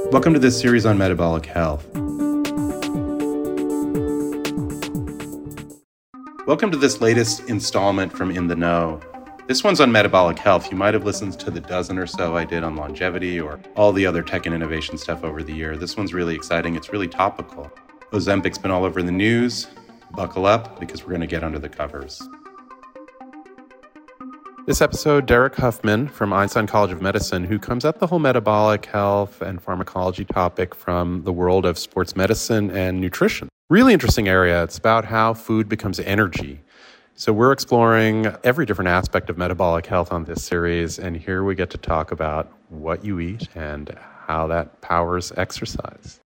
Welcome to this series on metabolic health. Welcome to this latest installment from In the Know. This one's on metabolic health. You might have listened to the dozen or so I did on longevity or all the other tech and innovation stuff over the year. This one's really exciting. It's really topical. Ozempic's been all over the news. Buckle up because we're going to get under the covers. This episode, Derek Huffman from Einstein College of Medicine, who comes at the whole metabolic health and pharmacology topic from the world of sports medicine and nutrition. Really interesting area. It's about how food becomes energy. So we're exploring every different aspect of metabolic health on this series, and here we get to talk about what you eat and how that powers exercise.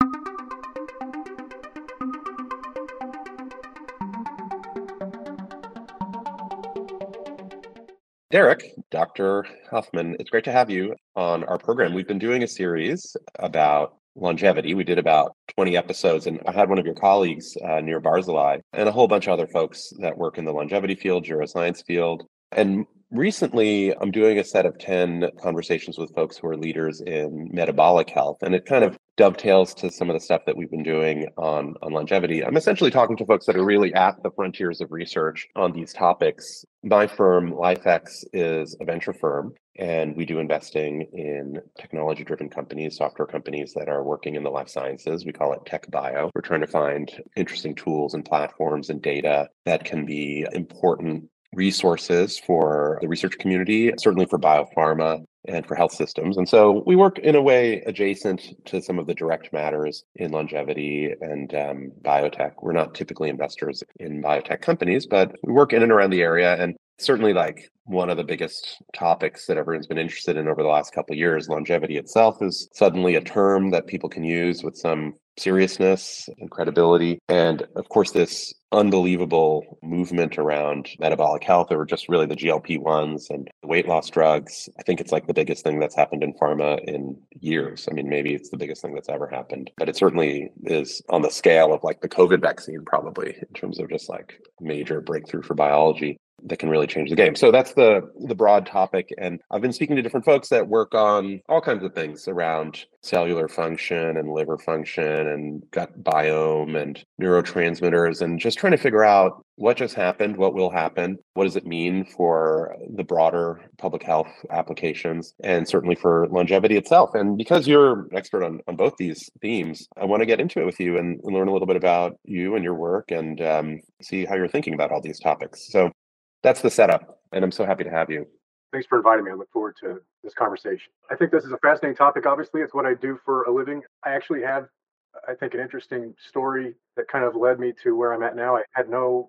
Derek, Dr. Huffman, it's great to have you on our program. We've been doing a series about longevity. We did about 20 episodes, and I had one of your colleagues, Nir Barzilai, and a whole bunch of other folks that work in the longevity field, neuroscience field. And recently, I'm doing a set of 10 conversations with folks who are leaders in metabolic health, and it kind of dovetails to some of the stuff that we've been doing on longevity. I'm essentially talking to folks that are really at the frontiers of research on these topics. My firm, LifeX, is a venture firm, and we do investing in technology-driven companies, software companies that are working in the life sciences. We call it tech bio. We're trying to find interesting tools and platforms and data that can be important resources for the research community, certainly for biopharma and for health systems. And so we work in a way adjacent to some of the direct matters in longevity and biotech. We're not typically investors in biotech companies, but we work in and around the area. And certainly like one of the biggest topics that everyone's been interested in over the last couple of years, longevity itself is suddenly a term that people can use with some seriousness and credibility. And of course, this unbelievable movement around metabolic health, or just really the GLP-1s and the weight loss drugs. I think it's like the biggest thing that's happened in pharma in years. I mean, maybe it's the biggest thing that's ever happened, but it certainly is on the scale of like the COVID vaccine, probably, in terms of just like major breakthrough for biology that can really change the game. So that's the broad topic. And I've been speaking to different folks that work on all kinds of things around cellular function and liver function and gut biome and neurotransmitters, and just trying to figure out what just happened, what will happen, what does it mean for the broader public health applications, and certainly for longevity itself. And because you're an expert on both these themes, I want to get into it with you and learn a little bit about you and your work and see how you're thinking about all these topics. So that's the setup, and I'm so happy to have you. Thanks for inviting me. I look forward to this conversation. I think this is a fascinating topic. Obviously, it's what I do for a living. I actually have, I think, an interesting story that kind of led me to where I'm at now. I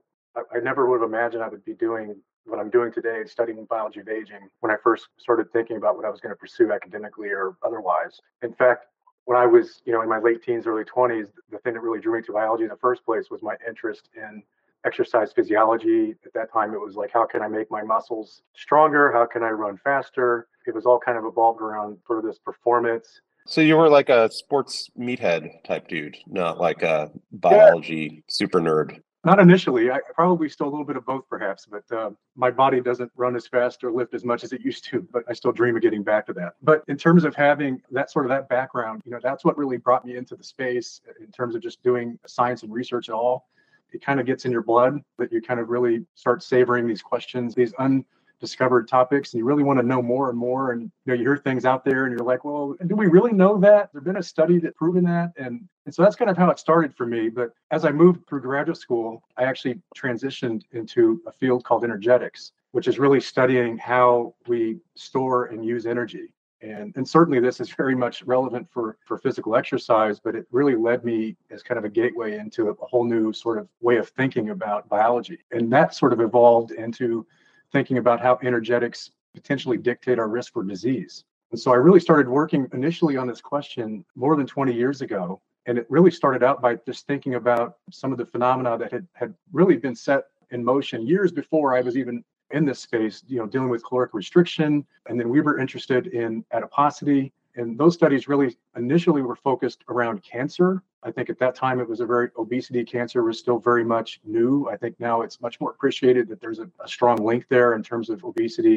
never would have imagined I would be doing what I'm doing today, studying biology of aging, when I first started thinking about what I was going to pursue academically or otherwise. In fact, when I was, in my late teens, early 20s, the thing that really drew me to biology in the first place was my interest in exercise physiology. At that time, it was like, how can I make my muscles stronger? How can I run faster? It was all kind of evolved around sort of this performance. So you were like a sports meathead type dude, not like a biology super nerd. Not initially. I probably still a little bit of both, perhaps, but my body doesn't run as fast or lift as much as it used to, but I still dream of getting back to that. But in terms of having that background, that's what really brought me into the space in terms of just doing science and research at all. It kind of gets in your blood that you kind of really start savoring these questions, these undiscovered topics, and you really want to know more and more. And you hear things out there and you're like, well, do we really know that? There's been a study that's proven that. And so that's kind of how it started for me. But as I moved through graduate school, I actually transitioned into a field called energetics, which is really studying how we store and use energy. And certainly this is very much relevant for physical exercise, but it really led me as kind of a gateway into a whole new sort of way of thinking about biology. And that sort of evolved into thinking about how energetics potentially dictate our risk for disease. And so I really started working initially on this question more than 20 years ago. And it really started out by just thinking about some of the phenomena that had really been set in motion years before I was even in this space, dealing with caloric restriction. And then we were interested in adiposity. And those studies really initially were focused around cancer. I think at that time it was obesity cancer was still very much new. I think now it's much more appreciated that there's a strong link there in terms of obesity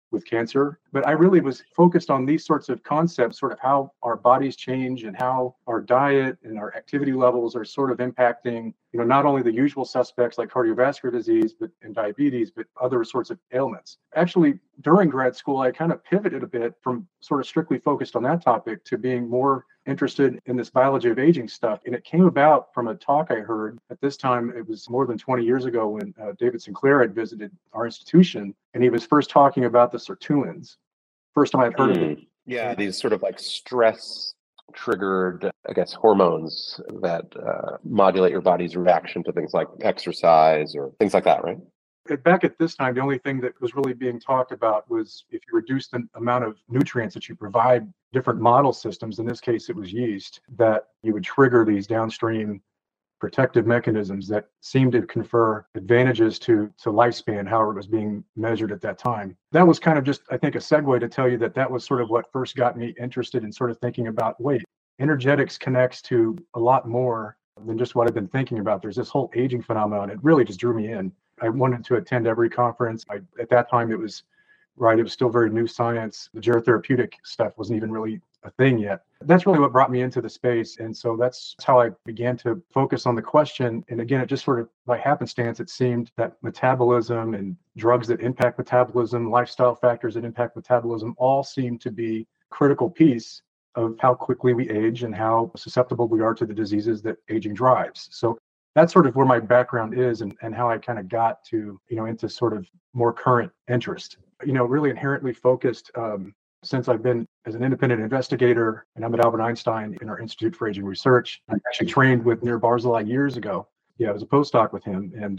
with cancer. But I really was focused on these sorts of concepts, sort of how our bodies change and how our diet and our activity levels are sort of impacting, not only the usual suspects like cardiovascular disease and diabetes, but other sorts of ailments. Actually, during grad school, I kind of pivoted a bit from sort of strictly focused on that topic to being more interested in this biology of aging stuff. And it came about from a talk I heard at this time. It was more than 20 years ago when David Sinclair had visited our institution, and he was first talking about the sirtuins. First time I'd heard of it. Yeah, these sort of like stress triggered, I guess, hormones that modulate your body's reaction to things like exercise or things like that, right? Back at this time, the only thing that was really being talked about was if you reduce the amount of nutrients that you provide different model systems, in this case it was yeast, that you would trigger these downstream protective mechanisms that seemed to confer advantages to lifespan, however it was being measured at that time. That was kind of just, I think, a segue to tell you that was sort of what first got me interested in sort of thinking about, wait, energetics connects to a lot more than just what I've been thinking about. There's this whole aging phenomenon. It really just drew me in. I wanted to attend every conference. At that time, it was still very new science. The gerotherapeutic stuff wasn't even really a thing yet. That's really what brought me into the space. And so that's how I began to focus on the question. And again, it just sort of by happenstance, it seemed that metabolism and drugs that impact metabolism, lifestyle factors that impact metabolism, all seem to be a critical piece of how quickly we age and how susceptible we are to the diseases that aging drives. So that's sort of where my background is and how I kind of got to, into sort of more current interest, really inherently focused since I've been as an independent investigator, and I'm at Albert Einstein in our Institute for Aging Research. I actually trained with Nir Barzilai years ago. Yeah, I was a postdoc with him. And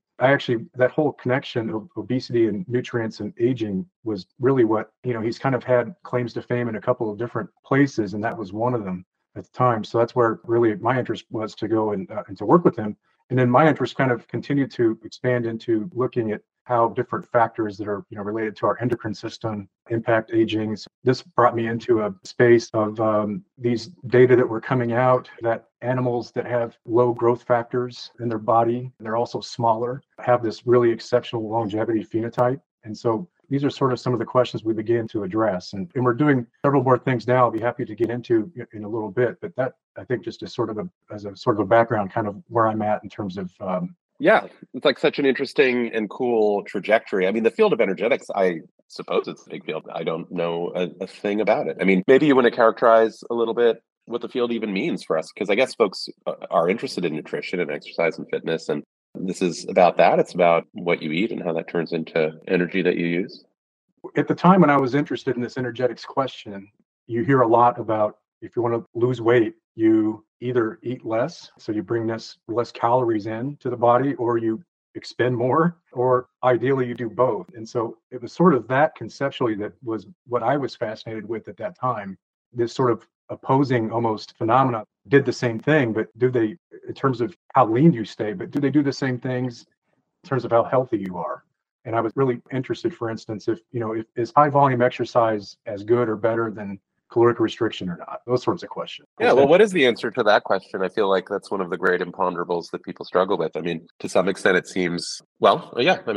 that whole connection of obesity and nutrients and aging was really what, he's kind of had claims to fame in a couple of different places, and that was one of them at the time. So that's where really my interest was to go and to work with him. And then my interest kind of continued to expand into looking at how different factors that are related to our endocrine system impact aging. So this brought me into a space of these data that were coming out that animals that have low growth factors in their body, they're also smaller, have this really exceptional longevity phenotype. And so these are sort of some of the questions we began to address. And we're doing several more things now I'll be happy to get into in a little bit. But that, I think, just as sort of a background, kind of where I'm at in terms of yeah, it's like such an interesting and cool trajectory. I mean, the field of energetics, I suppose it's a big field. I don't know a thing about it. I mean, maybe you want to characterize a little bit what the field even means for us, because I guess folks are interested in nutrition and exercise and fitness. And this is about that. It's about what you eat and how that turns into energy that you use. At the time when I was interested in this energetics question, you hear a lot about if you want to lose weight, you either eat less, so you bring less calories in to the body, or you expend more, or ideally you do both. And so it was sort of that conceptually that was what I was fascinated with at that time. This sort of opposing almost phenomena did the same thing, but do they, in terms of how lean you stay, but do they do the same things in terms of how healthy you are? And I was really interested, for instance, if is high volume exercise as good or better than caloric restriction or not? Those sorts of questions. Yeah, well, what is the answer to that question? I feel like that's one of the great imponderables that people struggle with. I mean, to some extent, it seems, what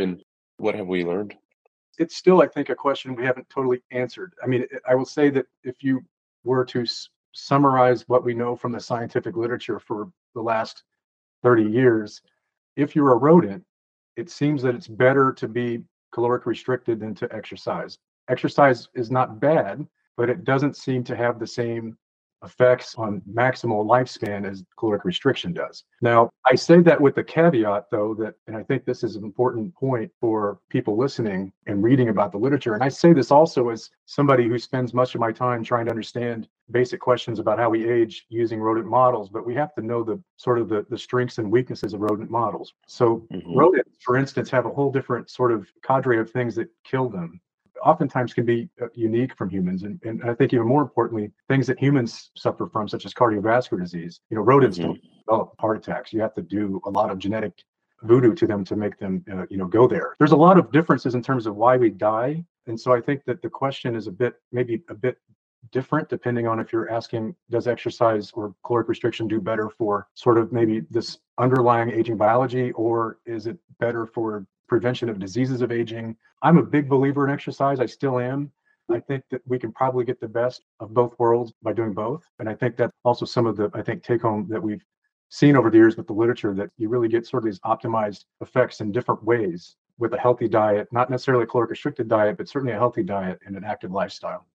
have we learned? It's still, I think, a question we haven't totally answered. I mean, I will say that if you were to summarize what we know from the scientific literature for the last 30 years, if you're a rodent, it seems that it's better to be caloric restricted than to exercise. Exercise is not bad, but it doesn't seem to have the same effects on maximal lifespan as caloric restriction does. Now, I say that with the caveat, though, and I think this is an important point for people listening and reading about the literature. And I say this also as somebody who spends much of my time trying to understand basic questions about how we age using rodent models, but we have to know the strengths and weaknesses of rodent models. So rodents, for instance, have a whole different sort of cadre of things that kill them. Oftentimes can be unique from humans. And I think even more importantly, things that humans suffer from, such as cardiovascular disease. Rodents don't develop heart attacks. You have to do a lot of genetic voodoo to them to make them, go there. There's a lot of differences in terms of why we die. And so I think that the question is maybe a bit different depending on if you're asking, does exercise or caloric restriction do better for sort of maybe this underlying aging biology, or is it better for prevention of diseases of aging. I'm a big believer in exercise. I still am. I think that we can probably get the best of both worlds by doing both. And I think that's also some of the, take home that we've seen over the years with the literature, that you really get sort of these optimized effects in different ways with a healthy diet, not necessarily a caloric restricted diet, but certainly a healthy diet and an active lifestyle.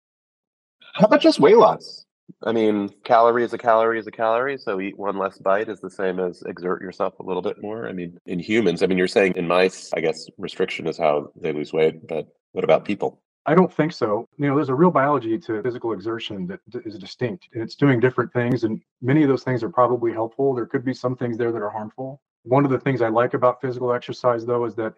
How about just weight loss? I mean, calorie is a calorie is a calorie. So eat one less bite is the same as exert yourself a little bit more. I mean, in humans, I mean, you're saying in mice, I guess restriction is how they lose weight. But what about people? I don't think so. There's a real biology to physical exertion that is distinct, and it's doing different things. And many of those things are probably helpful. There could be some things there that are harmful. One of the things I like about physical exercise, though, is that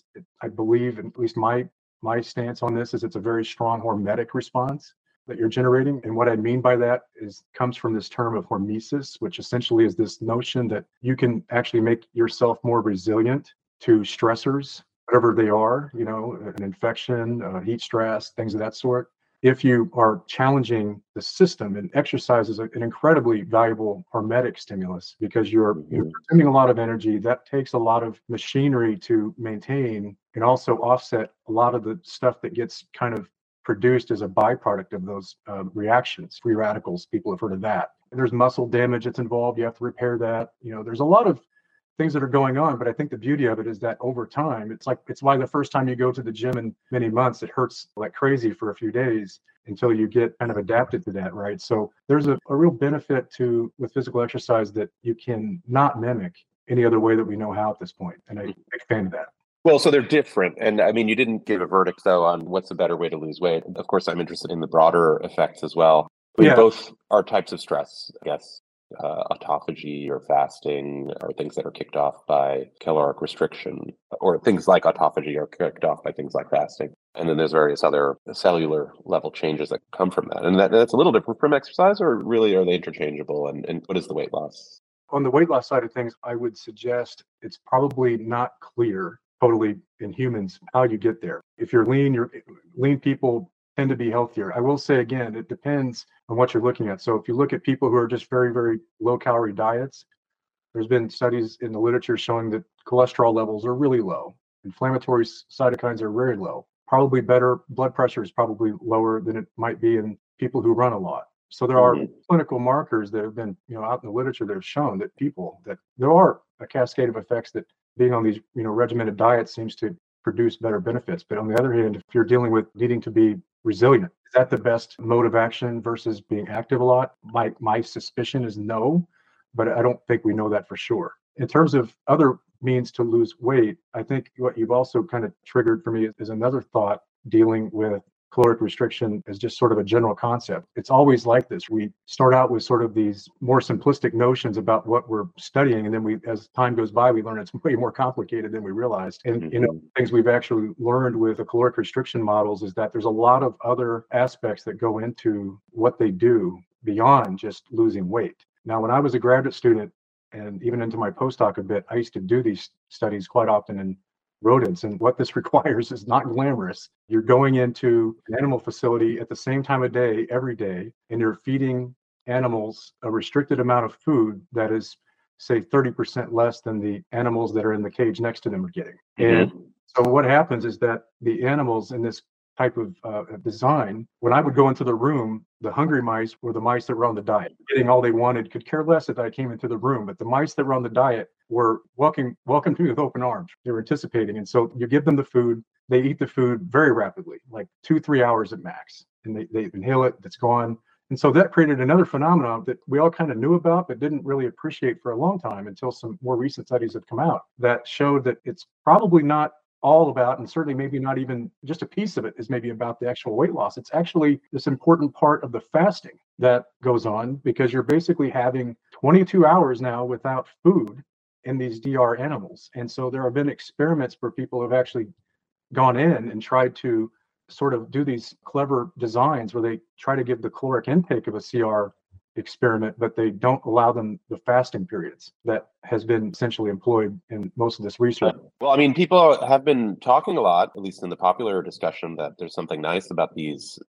I believe, at least my stance on this, is it's a very strong hormetic response that you're generating. And what I mean by that comes from this term of hormesis, which essentially is this notion that you can actually make yourself more resilient to stressors, whatever they are, an infection, heat stress, things of that sort. If you are challenging the system, and exercise is an incredibly valuable hormetic stimulus, because you're consuming a lot of energy that takes a lot of machinery to maintain, and also offset a lot of the stuff that gets kind of produced as a byproduct of those reactions. Free radicals, people have heard of that. There's muscle damage that's involved. You have to repair that. There's a lot of things that are going on, but I think the beauty of it is that over time, it's why the first time you go to the gym in many months, it hurts like crazy for a few days until you get kind of adapted to that, right? So there's a real benefit with physical exercise that you can not mimic any other way that we know how at this point. And I'm a big fan of that. Well, so they're different. And I mean, you didn't give a verdict, though, on what's a better way to lose weight. Of course, I'm interested in the broader effects as well. I mean, both are types of stress, I guess. Autophagy or fasting are things that are kicked off by caloric restriction, or things like autophagy are kicked off by things like fasting. And then there's various other cellular level changes that come from that. And that's a little different from exercise, or really are they interchangeable? And what is the weight loss? On the weight loss side of things, I would suggest it's probably not clear totally in humans how you get there. If you're lean people tend to be healthier. I will say again, it depends on what you're looking at. So if you look at people who are just very, very low calorie diets, there's been studies in the literature showing that cholesterol levels are really low. Inflammatory cytokines are very low. Probably better, blood pressure is probably lower than it might be in people who run a lot. So there are clinical markers that have been, out in the literature that have shown that there are a cascade of effects that being on these, regimented diets seems to produce better benefits. But on the other hand, if you're dealing with needing to be resilient, is that the best mode of action versus being active a lot? My suspicion is no, but I don't think we know that for sure. In terms of other means to lose weight, I think what you've also kind of triggered for me is another thought dealing with caloric restriction as just sort of a general concept. It's always like this. We start out with sort of these more simplistic notions about what we're studying, and then as time goes by, we learn it's way more complicated than we realized. And things we've actually learned with the caloric restriction models is that there's a lot of other aspects that go into what they do beyond just losing weight. Now, when I was a graduate student, and even into my postdoc a bit, I used to do these studies quite often in rodents. And what this requires is not glamorous. You're going into an animal facility at the same time of day, every day, and you're feeding animals a restricted amount of food that is, say, 30% less than the animals that are in the cage next to them are getting. And so what happens is that the animals in this type of design, when I would go into the room, the hungry mice were the mice that were on the diet, getting all they wanted, could care less if I came into the room. But the mice that were on the diet were welcome to me with open arms. They were anticipating. And so you give them the food, they eat the food very rapidly, like 2-3 hours at max, and they inhale it, it's gone. And so that created another phenomenon that we all kind of knew about, but didn't really appreciate for a long time until some more recent studies have come out that showed that it's probably not all about, and certainly maybe not even just a piece of it is maybe about the actual weight loss. It's actually this important part of the fasting that goes on, because you're basically having 22 hours now without food in these DR animals. And so there have been experiments where people have actually gone in and tried to sort of do these clever designs where they try to give the caloric intake of a CR experiment, but they don't allow them the fasting periods that has been essentially employed in most of this research. Well, I mean, people have been talking a lot, at least in the popular discussion, that there's something nice about these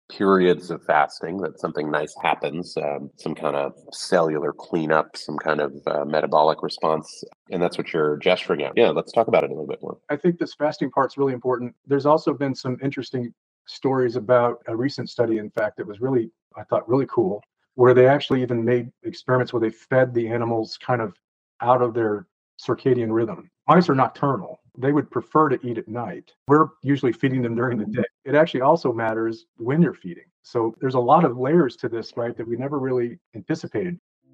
periods of fasting, that something nice happens, some kind of cellular cleanup, some kind of metabolic response. And that's what you're gesturing at. Yeah, let's talk about it a little bit more. I think this fasting part's really important. There's also been some interesting stories about a recent study, in fact, that was really, I thought, really cool, where they actually even made experiments where they fed the animals kind of out of their circadian rhythm. Mice are nocturnal. They would prefer to eat at night. We're usually feeding them during the day. It actually also matters when you're feeding. So there's a lot of layers to this, right, that we never really anticipated.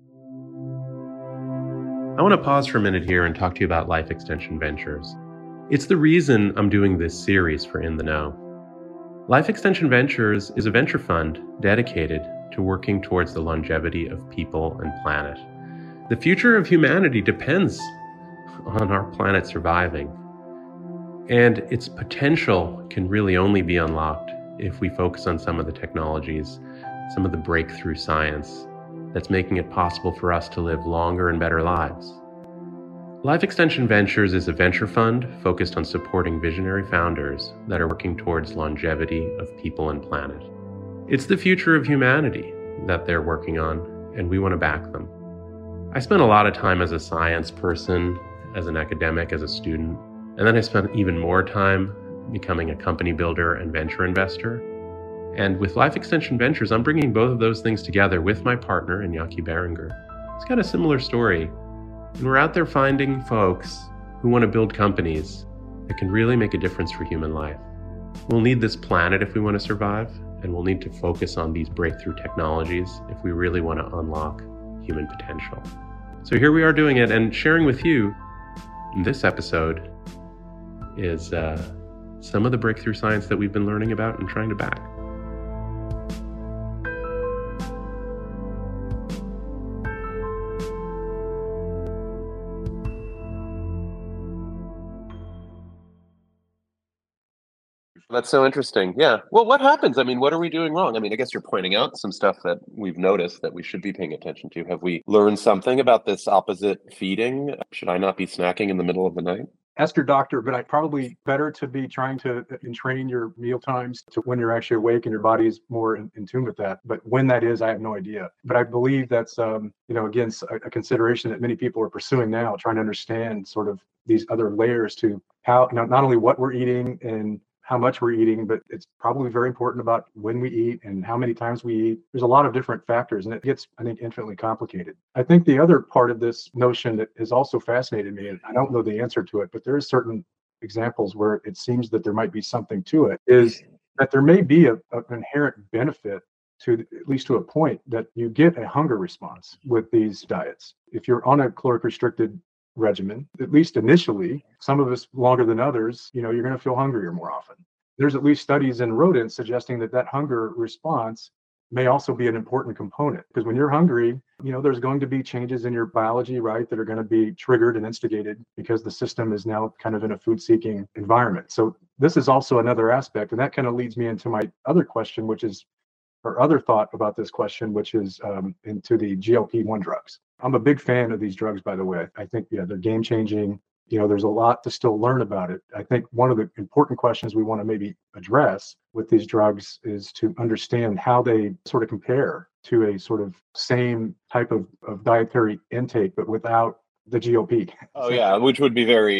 I want to pause for a minute here and talk to you about Life Extension Ventures. It's the reason I'm doing this series for In the Know. Life Extension Ventures is a venture fund dedicated to working towards the longevity of people and planet. The future of humanity depends on our planet surviving, and its potential can really only be unlocked if we focus on some of the technologies, some of the breakthrough science that's making it possible for us to live longer and better lives. Life Extension Ventures is a venture fund focused on supporting visionary founders that are working towards longevity of people and planet. It's the future of humanity that they're working on, and we want to back them. I spent a lot of time as a science person, as an academic, as a student, and then I spent even more time becoming a company builder and venture investor. And with Life Extension Ventures, I'm bringing both of those things together with my partner, Iñaki Berenguer. It's got a similar story. And we're out there finding folks who want to build companies that can really make a difference for human life. We'll need this planet if we want to survive, and we'll need to focus on these breakthrough technologies if we really want to unlock human potential. So here we are doing it, and sharing with you in this episode is some of the breakthrough science that we've been learning about and trying to back. That's so interesting. Yeah. Well, what happens? I mean, what are we doing wrong? I mean, I guess you're pointing out some stuff that we've noticed that we should be paying attention to. Have we learned something about this opposite feeding? Should I not be snacking in the middle of the night? Ask your doctor, but I probably better to be trying to entrain your meal times to when you're actually awake and your body is more in tune with that. But when that is, I have no idea. But I believe that's, again, a consideration that many people are pursuing now, trying to understand sort of these other layers to how, not only what we're eating and how much we're eating, but it's probably very important about when we eat and how many times we eat. There's a lot of different factors, and it gets, I think, infinitely complicated. I think the other part of this notion that has also fascinated me, and I don't know the answer to it, but there are certain examples where it seems that there might be something to it, is that there may be an inherent benefit to, at least to a point, that you get a hunger response with these diets. If you're on a caloric restricted regimen, at least initially, some of us longer than others, you're going to feel hungrier more often. There's at least studies in rodents suggesting that hunger response may also be an important component, because when you're hungry, there's going to be changes in your biology, right, that are going to be triggered and instigated because the system is now kind of in a food seeking environment. So this is also another aspect. And that kind of leads me into my other question, or other thought about this question, which is into the GLP-1 drugs. I'm a big fan of these drugs, by the way. I think, they're game changing. There's a lot to still learn about it. I think one of the important questions we want to maybe address with these drugs is to understand how they sort of compare to a sort of same type of dietary intake, but without the GLP. Oh yeah, which would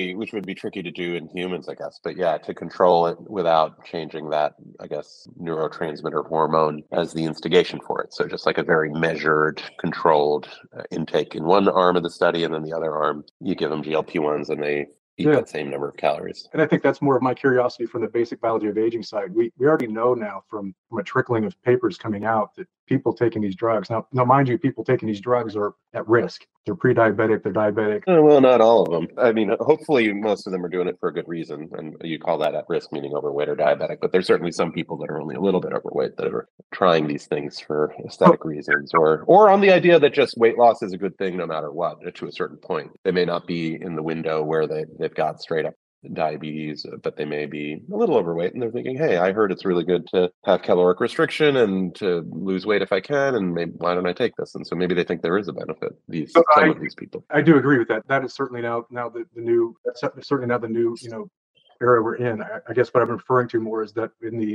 be tricky to do in humans, I guess. But yeah, to control it without changing that, I guess, neurotransmitter hormone as the instigation for it. So just like a very measured, controlled intake in one arm of the study, and then the other arm, you give them GLP-1s and they eat that same number of calories. And I think that's more of my curiosity from the basic biology of aging side. We already know now from a trickling of papers coming out that people taking these drugs, now mind you, people taking these drugs are at risk. They're pre-diabetic, they're diabetic. Well, not all of them. I mean, hopefully most of them are doing it for a good reason. And you call that at risk, meaning overweight or diabetic. But there's certainly some people that are only a little bit overweight that are trying these things for aesthetic reasons, or on the idea that just weight loss is a good thing no matter what, to a certain point. They may not be in the window where they've got straight up diabetes, but they may be a little overweight and they're thinking, hey, I heard it's really good to have caloric restriction and to lose weight if I can, and maybe why don't I take this? And so maybe they think there is a benefit. Some of these people. I do agree with that. That is certainly now the new era we're in. I guess what I'm referring to more is that in the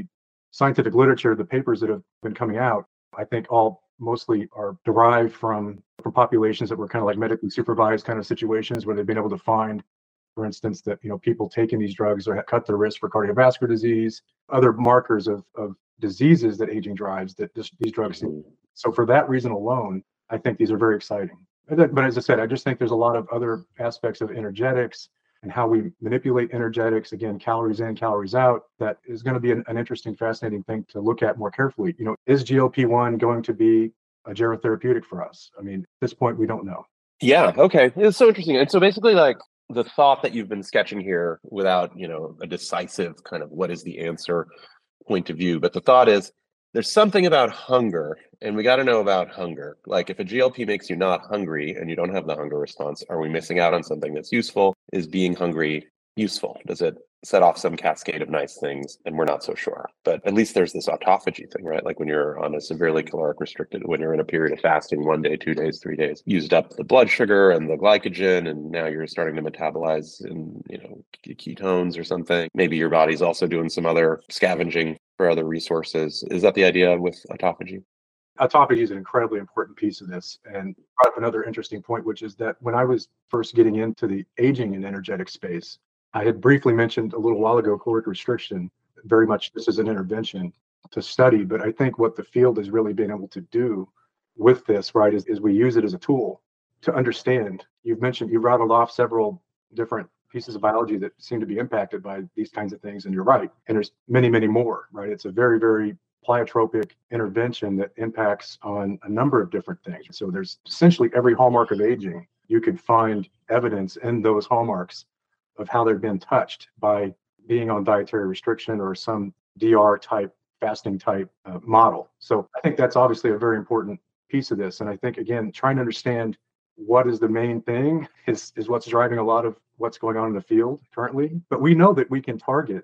scientific literature, the papers that have been coming out, I think all mostly are derived from populations that were kind of like medically supervised kind of situations where they've been able to find, for instance, that people taking these drugs or cut their risk for cardiovascular disease, other markers of diseases that aging drives that these drugs. So for that reason alone, I think these are very exciting. But as I said, I just think there's a lot of other aspects of energetics and how we manipulate energetics, again, calories in, calories out, that is going to be an interesting, fascinating thing to look at more carefully. Is GLP-1 going to be a gerotherapeutic for us? I mean, at this point, we don't know. Yeah. Okay. It's so interesting. And so basically, like the thought that you've been sketching here without, a decisive kind of what is the answer point of view, but the thought is there's something about hunger, and we got to know about hunger. Like if a GLP makes you not hungry and you don't have the hunger response, are we missing out on something that's useful? Is being hungry useful? Does it set off some cascade of nice things? And we're not so sure. But at least there's this autophagy thing, right? Like when you're on a severely caloric restricted, when you're in a period of fasting, 1 day, 2 days, 3 days, used up the blood sugar and the glycogen, and now you're starting to metabolize in, ketones or something. Maybe your body's also doing some other scavenging for other resources. Is that the idea with autophagy? Autophagy is an incredibly important piece of this, and brought up another interesting point, which is that when I was first getting into the aging and energetic space, I had briefly mentioned a little while ago caloric restriction. Very much this is an intervention to study, but I think what the field has really been able to do with this, right, is we use it as a tool to understand. You rattled off several different pieces of biology that seem to be impacted by these kinds of things, and you're right. And there's many, many more, right? It's a very, very pleiotropic intervention that impacts on a number of different things. So there's essentially every hallmark of aging. You could find evidence in those hallmarks of how they've been touched by being on dietary restriction or some DR type, fasting type model. So I think that's obviously a very important piece of this. And I think, again, trying to understand what is the main thing is what's driving a lot of what's going on in the field currently. But we know that we can target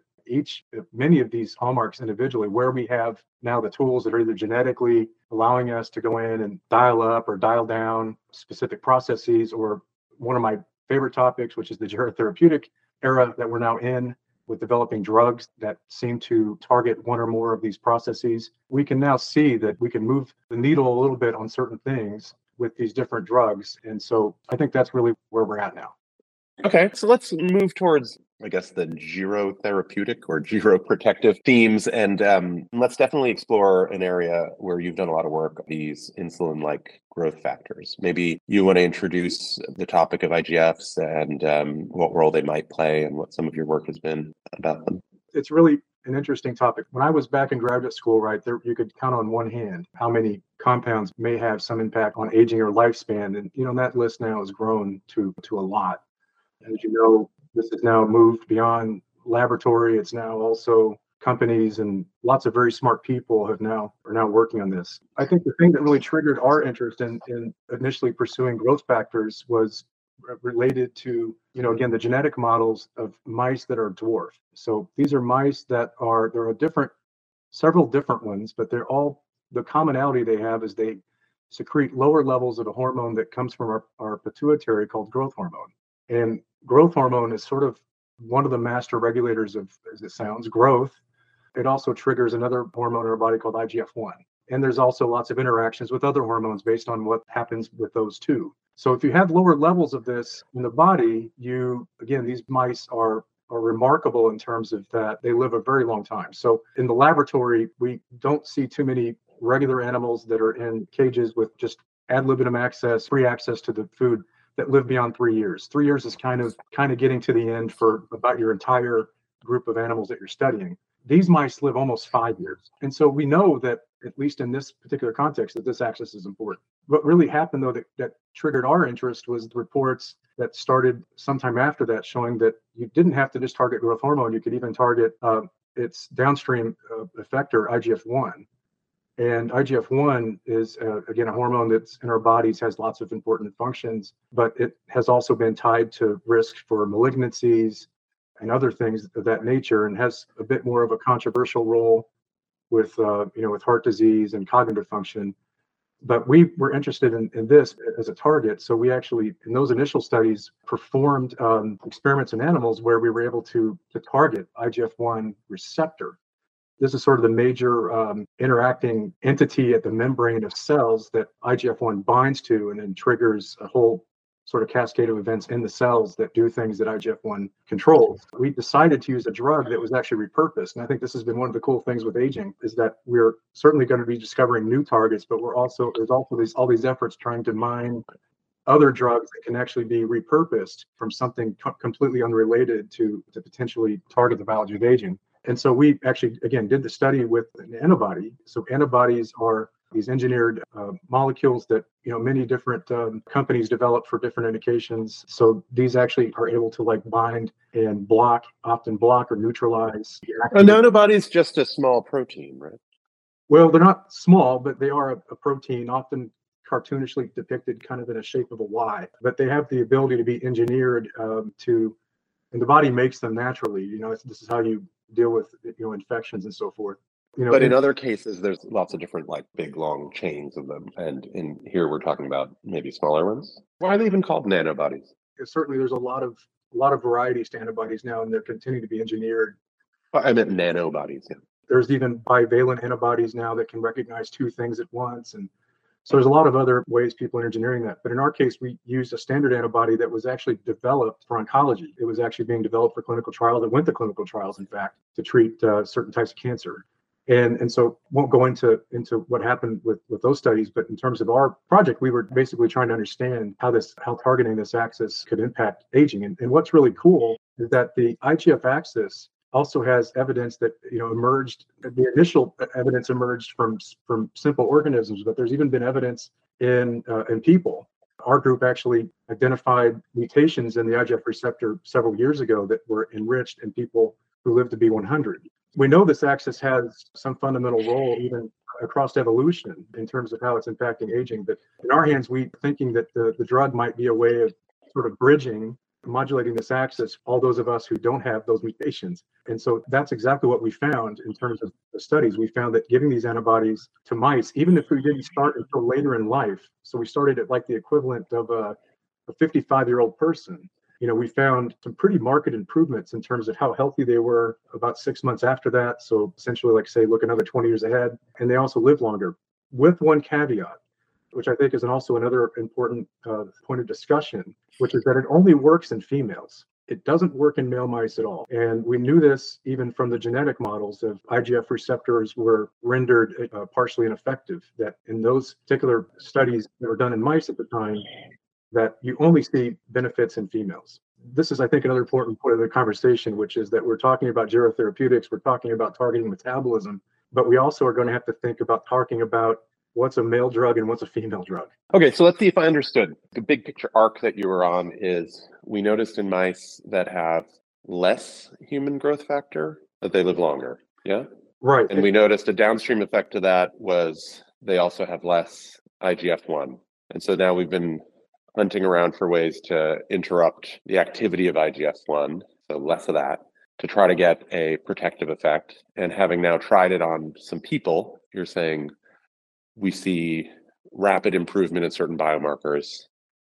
many of these hallmarks individually, where we have now the tools that are either genetically allowing us to go in and dial up or dial down specific processes, or one of my favorite topics, which is the gerotherapeutic era that we're now in, with developing drugs that seem to target one or more of these processes. We can now see that we can move the needle a little bit on certain things with these different drugs. And so I think that's really where we're at now. Okay, so let's move towards, I guess, the gerotherapeutic or geroprotective themes. And let's definitely explore an area where you've done a lot of work, these insulin-like growth factors. Maybe you want to introduce the topic of IGFs and what role they might play and what some of your work has been about them. It's really an interesting topic. When I was back in graduate school, right, there you could count on one hand how many compounds may have some impact on aging or lifespan. And that list now has grown to a lot. As you know, this has now moved beyond laboratory. It's now also companies, and lots of very smart people are now working on this. I think the thing that really triggered our interest in initially pursuing growth factors was related to, again, the genetic models of mice that are dwarf. So these are mice there are several different ones, but the commonality they have is they secrete lower levels of a hormone that comes from our pituitary called growth hormone. And growth hormone is sort of one of the master regulators of, as it sounds, growth. It also triggers another hormone in our body called IGF-1. And there's also lots of interactions with other hormones based on what happens with those two. So if you have lower levels of this in the body, these mice are remarkable in terms of that they live a very long time. So in the laboratory, we don't see too many regular animals that are in cages with just ad libitum access, free access to the food, that live beyond 3 years. 3 years is kind of getting to the end for about your entire group of animals that you're studying. These mice live almost 5 years. And so we know that, at least in this particular context, that this axis is important. What really happened, though, that triggered our interest was the reports that started sometime after that, showing that you didn't have to just target growth hormone. You could even target its downstream effector, IGF-1. And IGF-1 is, again, a hormone that's in our bodies, has lots of important functions, but it has also been tied to risk for malignancies and other things of that nature, and has a bit more of a controversial role with heart disease and cognitive function. But we were interested in this as a target. So we actually, in those initial studies, performed experiments in animals where we were able to target IGF-1 receptor. This is sort of the major interacting entity at the membrane of cells that IGF-1 binds to and then triggers a whole sort of cascade of events in the cells that do things that IGF-1 controls. We decided to use a drug that was actually repurposed. And I think this has been one of the cool things with aging is that we're certainly going to be discovering new targets, but there's also all these efforts trying to mine other drugs that can actually be repurposed from something completely unrelated to potentially target the biology of aging. And so we actually, again, did the study with an antibody. So antibodies are these engineered molecules that many different companies develop for different indications. So these actually are able to like bind and often block or neutralize. An antibody is just a small protein, right? Well, they're not small, but they are a protein, often cartoonishly depicted kind of in a shape of a Y. But they have the ability to be engineered and the body makes them naturally. This is how you deal with infections and so forth. But in other cases, there's lots of different like big long chains of them, and in here we're talking about maybe smaller ones. Why are they even called nanobodies? Certainly, there's a lot of varieties to antibodies now, and they're continuing to be engineered. I meant nanobodies. Yeah. There's even bivalent antibodies now that can recognize two things at once, and so there's a lot of other ways people are engineering that. But in our case, we used a standard antibody that was actually developed for oncology. It was actually being developed for clinical trials. It went to clinical trials, in fact, to treat certain types of cancer. And so won't go into what happened with those studies, but in terms of our project, we were basically trying to understand how targeting this axis could impact aging. And what's really cool is that the IGF axis also has evidence that emerged. The initial evidence emerged from simple organisms, but there's even been evidence in people. Our group actually identified mutations in the IGF receptor several years ago that were enriched in people who lived to be 100. We know this axis has some fundamental role even across evolution in terms of how it's impacting aging. But in our hands, we thinking that the drug might be a way of sort of bridging, modulating this axis, all those of us who don't have those mutations. And so that's exactly what we found in terms of the studies. We found that giving these antibodies to mice, even if we didn't start until later in life, so we started at like the equivalent of a 55-year-old person, we found some pretty marked improvements in terms of how healthy they were about 6 months after that. So essentially, like say, look another 20 years ahead, and they also live longer, with one caveat, which I think is also another important point of discussion, which is that it only works in females. It doesn't work in male mice at all. And we knew this even from the genetic models of IGF receptors were rendered partially ineffective, that in those particular studies that were done in mice at the time, that you only see benefits in females. This is, I think, another important point of the conversation, which is that we're talking about gerotherapeutics, we're talking about targeting metabolism, but we also are going to have to think about talking about what's a male drug and what's a female drug. Okay, so let's see if I understood. The big picture arc that you were on is we noticed in mice that have less human growth factor that they live longer, yeah? Right. And we noticed a downstream effect to that was they also have less IGF-1. And so now we've been hunting around for ways to interrupt the activity of IGF-1, so less of that, to try to get a protective effect. And having now tried it on some people, you're saying we see rapid improvement in certain biomarkers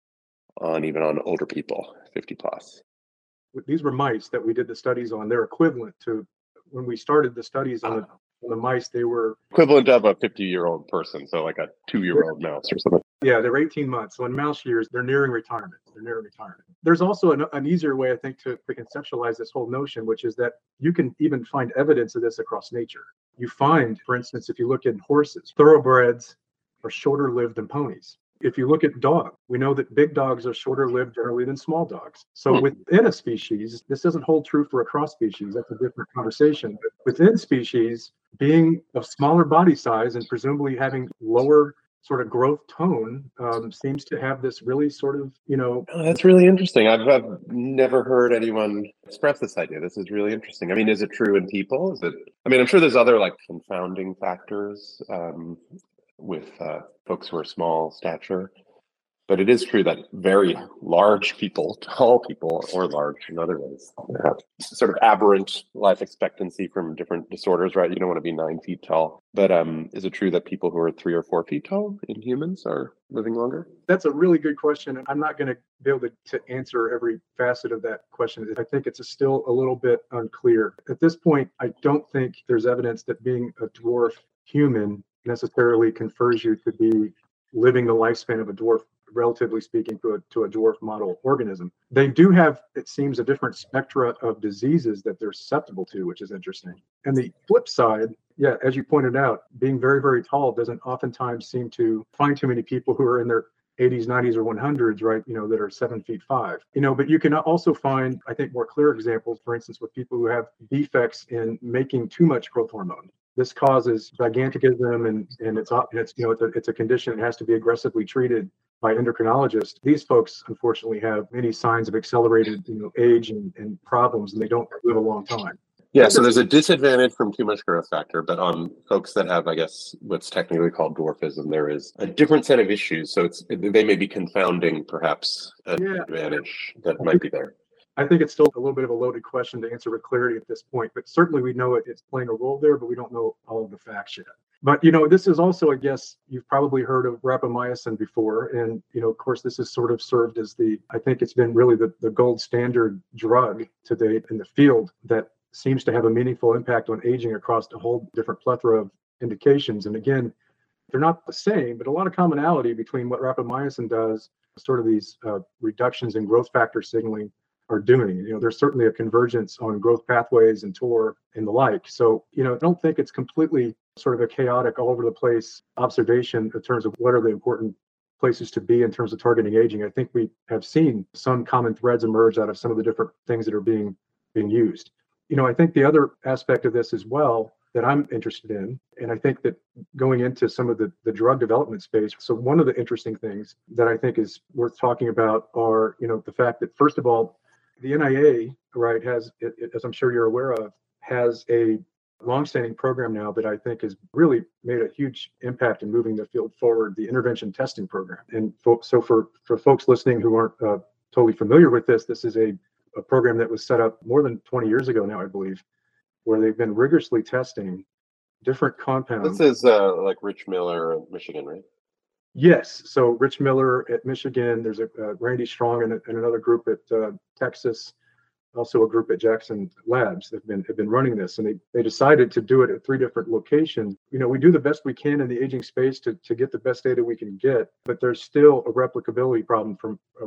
even on older people, 50 plus. These were mice that we did the studies on. They're equivalent to when we started the studies on the mice, they were equivalent of a 50-year-old person, so like a 2-year-old mouse or something. Yeah, they're 18 months. So in mouse years, they're nearing retirement. There's also an easier way, I think, to conceptualize this whole notion, which is that you can even find evidence of this across nature. You find, for instance, if you look at horses, thoroughbreds are shorter lived than ponies. If you look at dogs, we know that big dogs are shorter lived generally than small dogs. So within a species, this doesn't hold true for a cross species. That's a different conversation. But within species, being of smaller body size and presumably having lower sort of growth tone seems to have this really sort of, that's really interesting. I've never heard anyone express this idea. This is really interesting. I mean, is it true in people? I'm sure there's other like confounding factors with folks who are small stature. But it is true that very large people, tall people, or large in other ways, have sort of aberrant life expectancy from different disorders, right? You don't want to be 9 feet tall. But is it true that people who are 3 or 4 feet tall in humans are living longer? That's a really good question. I'm not going to be able to answer every facet of that question. I think it's still a little bit unclear. At this point, I don't think there's evidence that being a dwarf human necessarily confers you to be living the lifespan of a dwarf, relatively speaking, to a dwarf model organism. They do have, it seems, a different spectra of diseases that they're susceptible to, which is interesting. And the flip side, yeah, as you pointed out, being very, very tall doesn't oftentimes seem to find too many people who are in their 80s, 90s, or 100s, right, that are 7'5". But you can also find, I think, more clear examples, for instance, with people who have defects in making too much growth hormone. This causes gigantism, and it's a condition that has to be aggressively treated by endocrinologists. These folks, unfortunately, have many signs of accelerated age and problems, and they don't live a long time. Yeah, so there's a disadvantage from too much growth factor, but on folks that have, I guess, what's technically called dwarfism, there is a different set of issues. So they may be confounding, perhaps, an advantage that might be there. I think it's still a little bit of a loaded question to answer with clarity at this point, but certainly we know it's playing a role there, but we don't know all of the facts yet. But, this is also, I guess, you've probably heard of rapamycin before. And, of course, this has sort of served as I think it's been really the gold standard drug to date in the field that seems to have a meaningful impact on aging across a whole different plethora of indications. And again, they're not the same, but a lot of commonality between what rapamycin does, sort of these reductions in growth factor signaling, are doing. There's certainly a convergence on growth pathways and TOR and the like. So, I don't think it's completely sort of a chaotic, all over the place observation in terms of what are the important places to be in terms of targeting aging. I think we have seen some common threads emerge out of some of the different things that are being used. I think the other aspect of this as well that I'm interested in, and I think that going into some of the drug development space, so one of the interesting things that I think is worth talking about are, the fact that, first of all, the NIA, right, has, as I'm sure you're aware of, has a longstanding program now that I think has really made a huge impact in moving the field forward, the intervention testing program. And so for folks listening who aren't totally familiar with this is a program that was set up more than 20 years ago now, I believe, where they've been rigorously testing different compounds. This is like Rich Miller, Michigan, right? Yes. So Rich Miller at Michigan, there's a Randy Strong and another group at Texas, also a group at Jackson Labs that have been running this, and they decided to do it at 3 different locations. We do the best we can in the aging space to get the best data we can get, but there's still a replication problem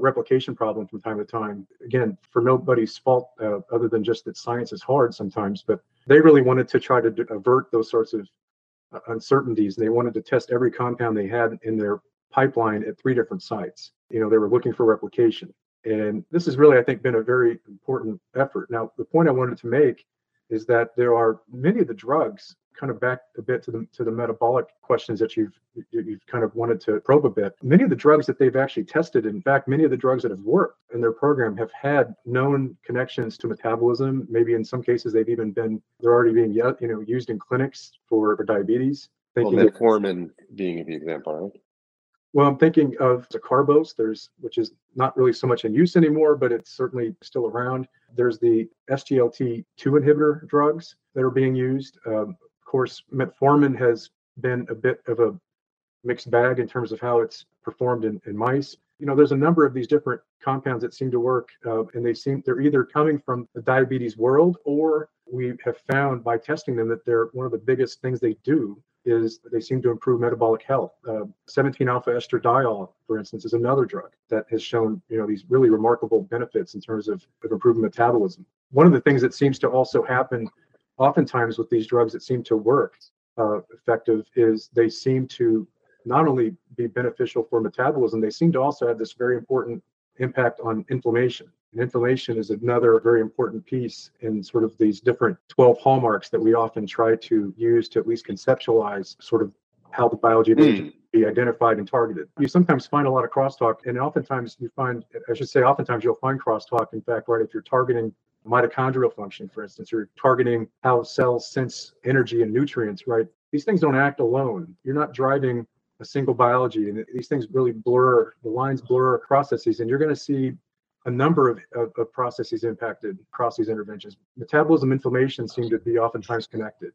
from time to time. Again, for nobody's fault other than just that science is hard sometimes, but they really wanted to try to avert those sorts of uncertainties. They wanted to test every compound they had in their pipeline at 3 different sites. They were looking for replication. And this has really, I think, been a very important effort. Now, the point I wanted to make is that there are many of the drugs, kind of back a bit to the metabolic questions that you've kind of wanted to probe a bit. Many of the drugs that they've actually tested, in fact, many of the drugs that have worked in their program have had known connections to metabolism. Maybe in some cases they're already being used in clinics for diabetes. Metformin being the example, right? Well, I'm thinking of Zacarbos, which is not really so much in use anymore, but it's certainly still around. There's the SGLT2 inhibitor drugs that are being used. Of course, metformin has been a bit of a mixed bag in terms of how it's performed in mice. There's a number of these different compounds that seem to work, and they're either coming from the diabetes world, or we have found by testing them that they're one of the biggest things they do is they seem to improve metabolic health. 17-alpha estradiol, for instance, is another drug that has shown these really remarkable benefits in terms of improving metabolism. One of the things that seems to also happen oftentimes with these drugs that seem to work effective is they seem to not only be beneficial for metabolism, they seem to also have this very important impact on inflammation. And inflammation is another very important piece in sort of these different 12 hallmarks that we often try to use to at least conceptualize sort of how the biology of aging can be identified and targeted. You sometimes find a lot of crosstalk, and oftentimes you'll find crosstalk, in fact, right, if you're targeting mitochondrial function, for instance, you're targeting how cells sense energy and nutrients, right? These things don't act alone. You're not driving a single biology, and these things really blur, the lines blur processes, and you're going to see a number of processes impacted across these interventions. Metabolism, inflammation seem to be oftentimes connected.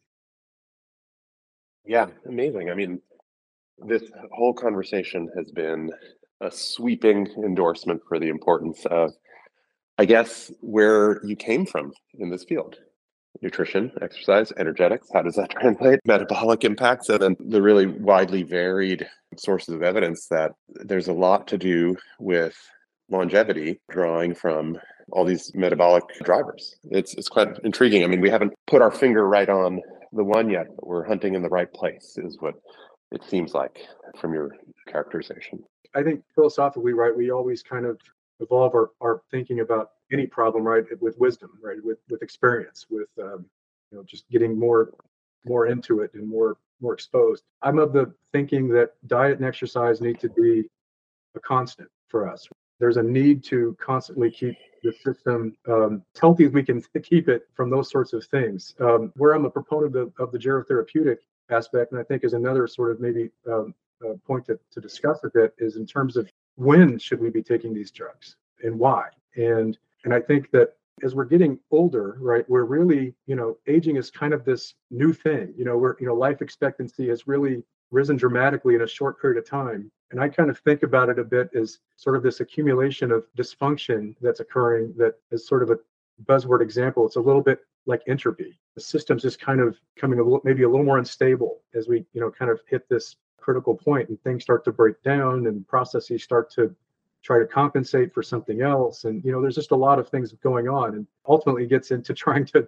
Yeah, amazing. I mean, this whole conversation has been a sweeping endorsement for the importance of, I guess, where you came from in this field. Nutrition, exercise, energetics, how does that translate? Metabolic impacts, and then the really widely varied sources of evidence that there's a lot to do with longevity, drawing from all these metabolic drivers. It's quite intriguing. I mean, we haven't put our finger right on the one yet, but we're hunting in the right place, is what it seems like from your characterization. I think philosophically, right, we always kind of evolve our thinking about any problem, right, with wisdom, right, with experience, with just getting more into it and more exposed. I'm of the thinking that diet and exercise need to be a constant for us. There's a need to constantly keep the system as healthy as we can keep it from those sorts of things. Where I'm a proponent of the gerotherapeutic aspect, and I think is another sort of maybe point to discuss a bit, is in terms of when should we be taking these drugs and why. And I think that as we're getting older, right, we're really, aging is kind of this new thing. Life expectancy has really risen dramatically in a short period of time. And I kind of think about it a bit as sort of this accumulation of dysfunction that's occurring, that is sort of a buzzword example. It's a little bit like entropy. The system's just kind of coming maybe a little more unstable as we, kind of hit this critical point, and things start to break down and processes start to try to compensate for something else. And, there's just a lot of things going on, and ultimately gets into trying to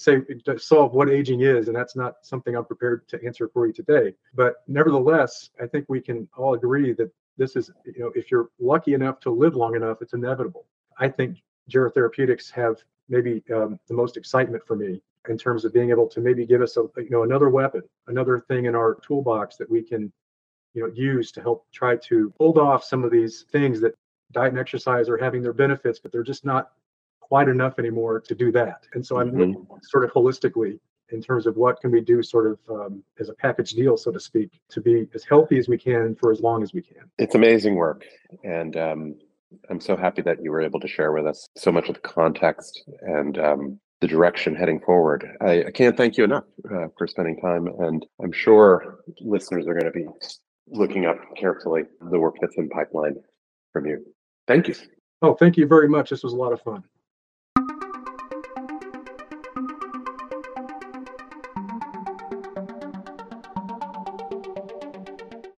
solve what aging is. And that's not something I'm prepared to answer for you today. But nevertheless, I think we can all agree that this is, if you're lucky enough to live long enough, it's inevitable. I think gerotherapeutics have maybe the most excitement for me in terms of being able to maybe give us another weapon, another thing in our toolbox that we can use to help try to hold off some of these things that diet and exercise are having their benefits, but they're just not quite enough anymore to do that. And so I'm looking sort of holistically in terms of what can we do sort of as a package deal, so to speak, to be as healthy as we can for as long as we can. It's amazing work. And I'm so happy that you were able to share with us so much of the context and the direction heading forward. I can't thank you enough for spending time. And I'm sure listeners are going to be looking up carefully the work that's in pipeline from you. Thank you. Oh, thank you very much. This was a lot of fun.